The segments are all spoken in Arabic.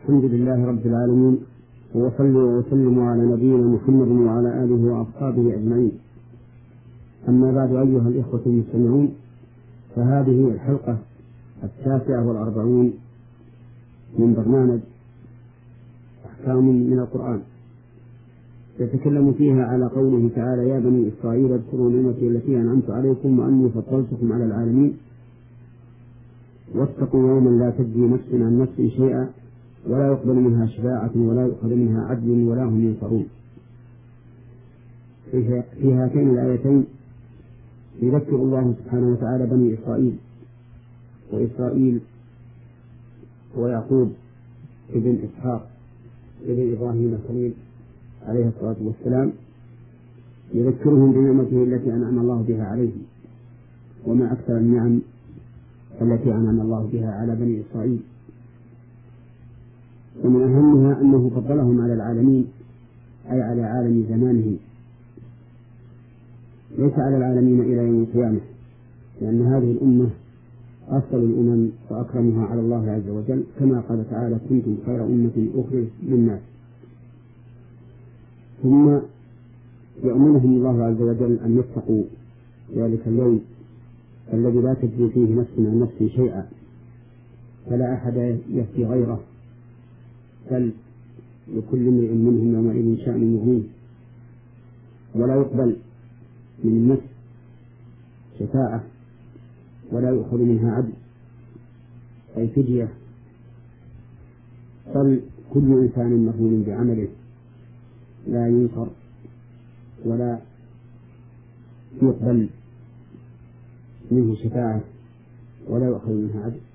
الحمد لله رب العالمين، وصلي وسلم على نبينا محمد وعلى آله وأصحابه أجمعين. أما بعد، أيها الإخوة المستمعون، فهذه الحلقة 49 من برنامج أحكام من القرآن، يتكلم فيها على قوله تعالى: يا بني إسرائيل اذكروا نعمتي التي أنعمت عليكم وأني فضلتكم على العالمين، واتقوا يوما لا تجزي نفس عن نفس شيئا ولا يقبل منها شفاعة ولا يؤخذ منها عدل ولا هم ينصرون. في هاتين الآيتين يذكر الله سبحانه وتعالى بني إسرائيل، وإسرائيل هو يعقوب ابن إسحاق ابن إبراهيم الخليل عليه الصلاة والسلام، يذكرهم بنعمته التي أنعم الله بها عليهم، وما أكثر النعم التي أنعم الله بها على بني إسرائيل. ومن أهمها أنه فضلهم على العالمين، أي على عالم زمانهم، ليس على العالمين إلى يوم القيامة، لأن هذه الأمة أفضل الأمم وأكرمها على الله عز وجل، كما قال تعالى: كنتم خير أمة أخرجت للناس. ثم يأمرهم الله عز وجل أن يتقوا ذلك اليوم الذي لا تجزي فيه نفس عن نفس شيئا، فلا أحد يفتي غيره، بل لكل امرئ منهم يومئذ شأن يغنيه، ولا يقبل من النفس شفاعة ولا يؤخذ منها عدل أي فدية، بل كل إنسان مهون بعمله، لا ينصر ولا يقبل منه شفاعة ولا يؤخذ منها عدل.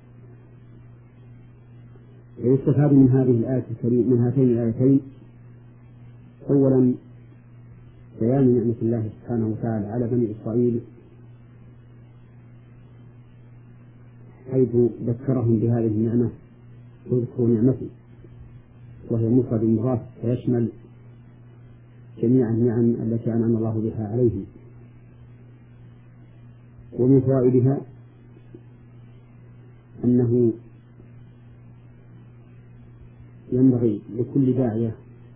ويستفاد من هذه الآية الكريمة، من هاتين الآيتين، أولا بيان نعمة الله سبحانه وتعالى على بني إسرائيل، حيث ذكرهم بهذه النعمة: اذكروا نعمتي، وهي مفرد مضاف فيشمل جميع النعم التي أنعم الله بها عليهم. ومن فوائدها أنه ينبغي لكل داعية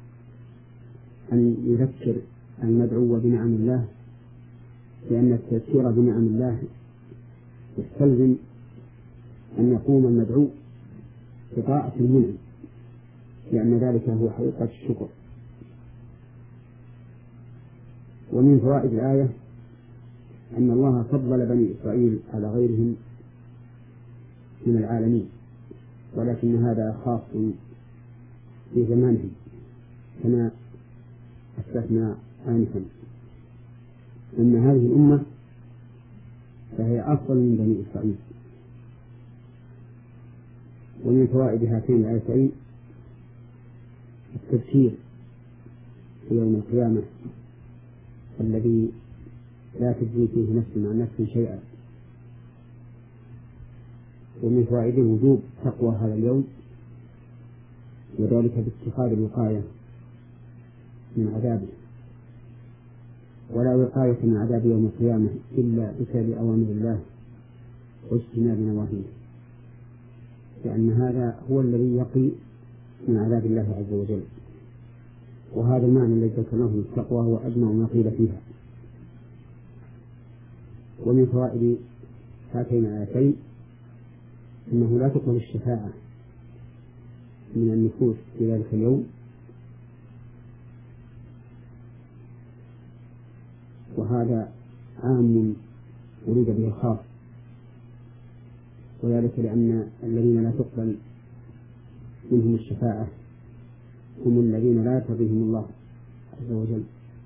أن يذكر المدعو بنعم الله، لأن التذكير بنعم الله يستلزم أن يقوم المدعو بطاعة المنعم، لأن ذلك هو حقيقة الشكر. ومن فوائد الآية أن الله فضل بني إسرائيل على غيرهم من العالمين، ولكن هذا خاص في زمانهم كما أسلفنا آنفا، أن هذه الأمة فهي أفضل من بني إسرائيل. ومن فوائد هاتين الآيتين التذكير في يوم القيامة الذي لا تجزي فيه نفس عن نفس شيئا. ومن فوائده وجوب تقوى هذا اليوم، وذلك باتخاذ الوقاية من عذابه، ولا وقاية من عذاب يوم القيامة إلا بفعل أوامر الله واجتناب نواهيه، لأن هذا هو الذي يقي من عذاب الله عز وجل. وهذا المعنى الذي ذكرناه من التقوى هو أجمع ما قيل فيها. ومن فوائد هاتين الآيتين أنه لا تقبل الشفاعة من النفوس في ذلك اليوم، وهذا عام أريد به الخاص، وذلك لأن الذين لا تقبل منهم الشفاعة هم الذين لا يرضيهم الله عز وجل،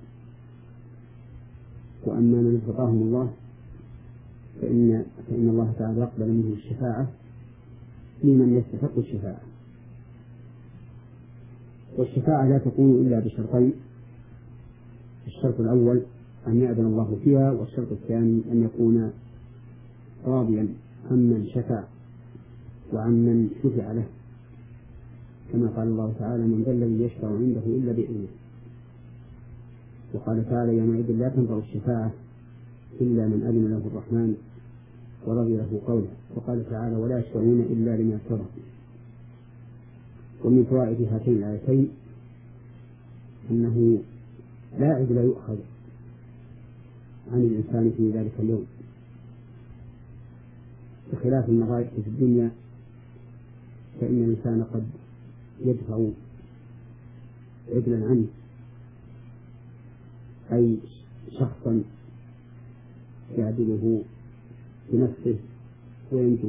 وأما من ارتضاهم الله فإن الله تعالى يقبل منه الشفاعة لمن يستحق الشفاعة. والشفاعة لا تكون إلا بشرطين: الشرط الأول أن يأذن الله فيها، والشرط الثاني أن يكون راضيا عمن شفع وعمن شفع له، كما قال الله تعالى: من ذا الذي يشفع عنده إلا بإذنه. وقال تعالى: يومئذ لا تنفع الشفاعة إلا من أذن له الرحمن ورضي له قوله. وقال تعالى: ولا يشفعون إلا لمن ارتضى. ومن فوائد هاتين الآيتين أنه لا عدل يؤخذ عن الإنسان في ذلك اليوم، بخلاف المضايق في الدنيا، فإن الإنسان قد يدفع عدلا عنه أي شخصا يعدله بنفسه وينجو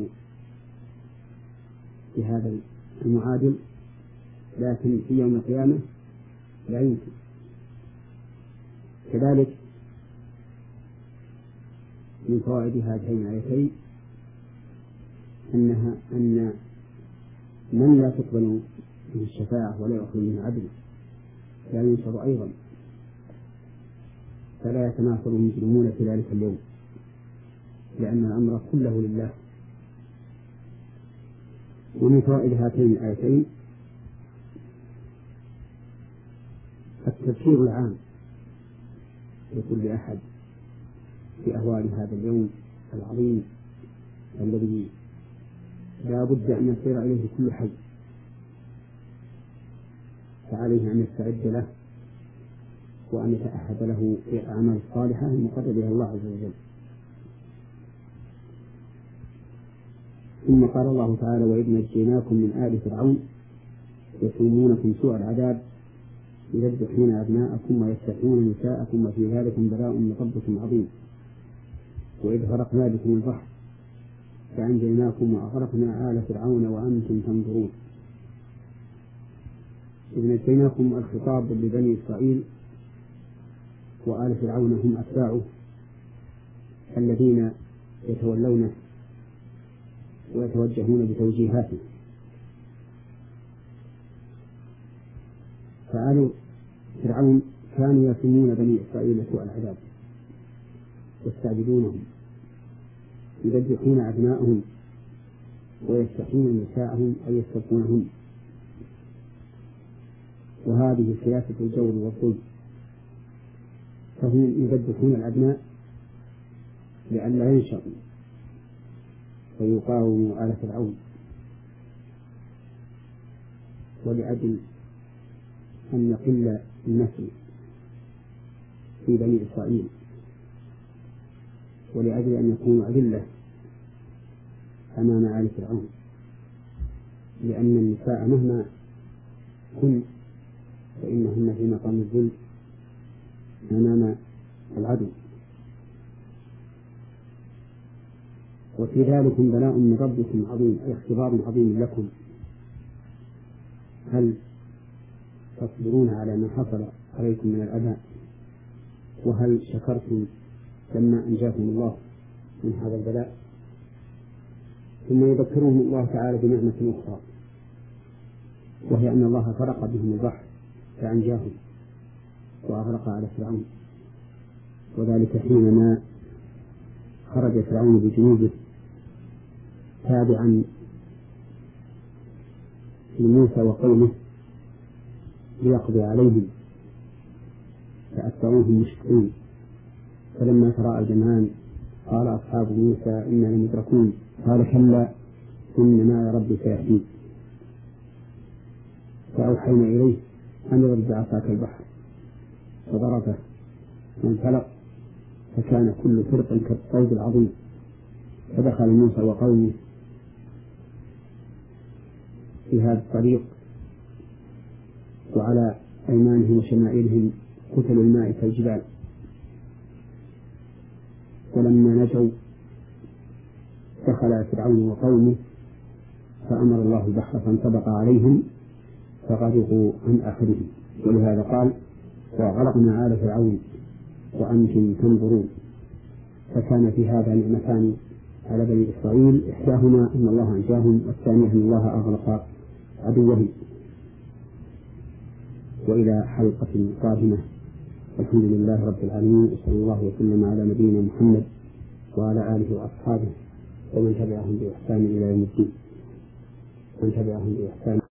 بهذا المعادل، لكن في يوم القيامة لا يمكن. كذلك من فوائد هاتين الآيتين أن من لا تقبل من الشفاعة ولا يأخذ من عدل لا ينصر أيضا، فلا يتناصر المجرمون في ذلك اليوم، لأن الأمر كله لله. ومن فوائد هاتين الآيتين التذكير العام لكل أحد في أهوال هذا اليوم العظيم الذي لا بد أن يصير إليه كل حي، فعليه أن يستعد له وأن يتأهب له في الأعمال الصالحة المقربة إلى الله عز وجل. ثم قال الله تعالى: وإذ نجيناكم من آل فرعون يسومونكم سوء العذاب يذبحون أبناءكم ويستحيون نساءكم وفي ذلكم بلاء من ربكم عظيم. وإذ فرقنا بكم البحر فأنجيناكم وأغرقنا آل فرعون وأنتم تنظرون. إذ نجيناكم الخطاب لبني إسرائيل، وآل فرعون هم أتباعه الذين يتولونه ويتوجهون بتوجيهاته. فآل فرعون كانوا يسمون بني إسرائيل سوء العذاب، يستعبدونهم، يذبحون أبناءهم ويستحيون نساءهم أو يستبقونهم، وهذه سياسة الجور والظلم. فهم يذبحون الأبناء لئلا ينشأوا ويقاوموا آل فرعون، ولأجل أن يقل النسل في بني إسرائيل، ولأجل أن يكونوا أذلة أمام آل فرعون، لأن النساء مهما كن فإنهن في مقام الذل أمام العدو. وفي ذلك بلاء من ربكم عظيم، أي اختبار عظيم لكم، هل تصبرون على ما حصل عليكم من الأذى؟ وهل شكرتم لما أنجاكم الله من هذا البلاء؟ ثم يذكرهم الله تعالى بنعمة أخرى، وهي أن الله فرق بهم البحر فأنجاهم وأغرق على فرعون، وذلك حينما خرج فرعون بجنوده تابعا لموسى وقومه ليقضي عليهم، فأتبعوهم مشركين. فلما تراءى الجمعان قال أصحاب موسى إنا لمدركون، قال كلا إن معي ربي سيهدين. فأوحينا إليه أن اضرب بعصاك البحر، فضربه وانفلق فكان كل فرق كالطود العظيم. فدخل موسى وقومه في هذا الطريق، وعلى أيمانهم وشمائلهم كتل الماء كالجبال. ولما نجوا دخل فرعون وقومه فأمر الله البحر فانطبق عليهم فغرقوا عن آخرهم. ولهذا قال: وغرقنا آل فرعون وأنتم تنظرون. فكان في هذا نعمتان على بني إسرائيل، إحداهما أن الله أنجاهم، والثانية أن الله أغرق عدوه. وإلى حلقة قادمة، الحمد لله رب العالمين، وصلى الله وسلم على نبينا محمد وعلى آله وأصحابه ومن تبعهم بإحسان إلى يوم الدين. من تبعهم بإحسان.